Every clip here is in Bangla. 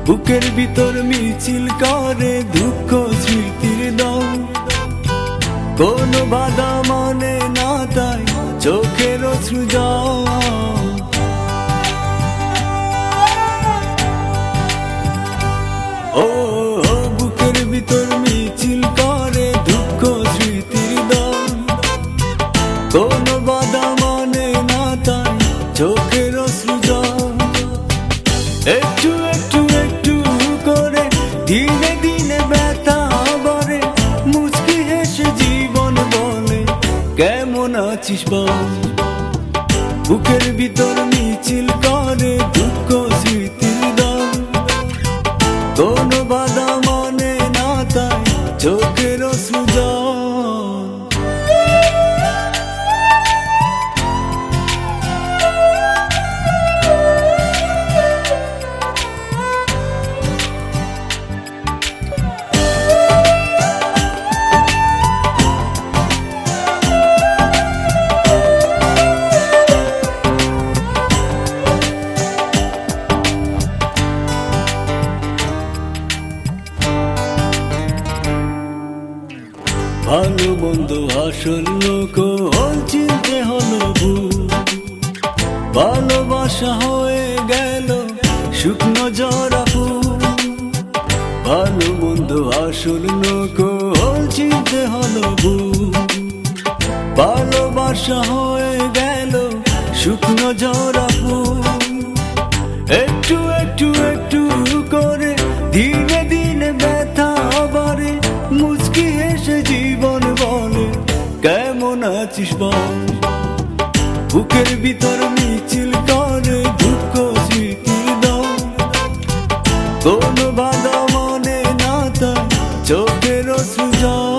বুকের ভিতর মিছিল করে দুঃখ স্মৃতির দল, কোনো বাধা মানে না তাই চোখের অশ্রু জল। ও বুকের ভিতর মিছিল করে দুঃখ স্মৃতির দল, কোনো বাধা মানে না তাই চোখের অশ্রু জল। একটু একটু একটু করে দিনে দিনে ব্যথা বাড়ে, মুচকি হেসে জীবন বলে কেমন আছিস বল। বুকের ভিতর মিছিল করে দুঃখ স্মৃতির দল, কোনো বাধা মানে না তাই চোখের অশ্রু জল। ভালো মন্দ আসল লোক চিনতে হলো ভুল, ভালোবাসা হয়ে গেল শুকনো জরা ফুল। ভালো মন্দ আসল লোক চিনতে হলো ভুল, ভালোবাসা হয়ে গেল শুকনো জরা ফুল। একটু একটু একটু করে দিনে দিনে ব্যথা বাড়ে, মুচকি হেসে জীবন বলে কেমন আছিস বল। বুকের ভিতর মিছিল করে দুঃখ স্মৃতির দল, কোনো বাধা মানে না তাই চোখের অশ্রু জল।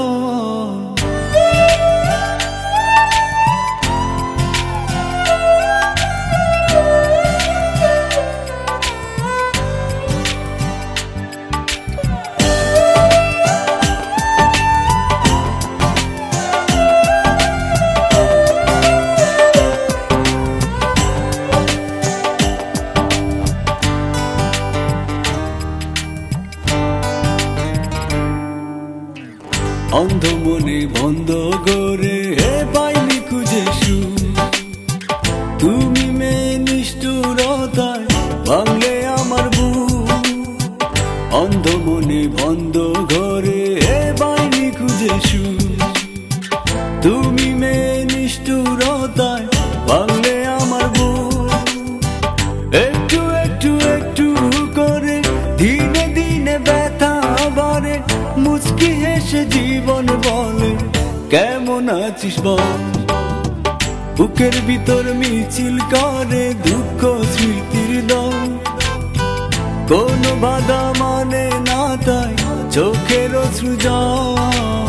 অন্ধ মনে বন্ধ করে পাইনি খুঁজে সুর, তুমি মেয়ে নিষ্ঠুরতায় ভাঙলে আমার বুক। অন্ধ মনে বন্ধ করে পাইনি খুঁজে সুর, তুমি মেয়ে নিষ্ঠুরতায় ভাঙলে আমার বুক। একটু একটু একটু করে দিনে দিনে ব্যথা বাড়ে, মুচকি হেসে জীবন বলে কেমন আছিস বল। বুকের ভিতর মিছিল করে দুঃখ স্মৃতির দল, কোনো বাধা মানে না তাই চোখের অশ্রু জল।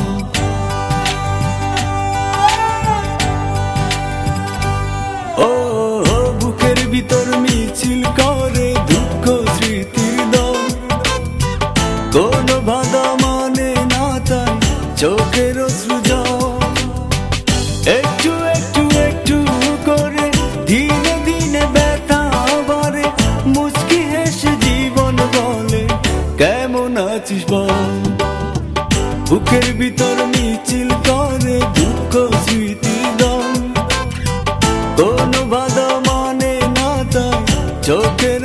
ও বুকের ভিতর মিছিল করে দুঃখ স্মৃতির দল, কোনো বাধা মানে না তাই চোখের অশ্রু জল। একটু একটু একটু করে দিনে দিনে ব্যথা বাড়ে, মুচকি হেসে জীবন বলে কেমন আছিস বল। বুকের ভিতর মিছিল করে দুঃখ স্মৃতির দল, কোনো বাধা মানে না তাই চোখের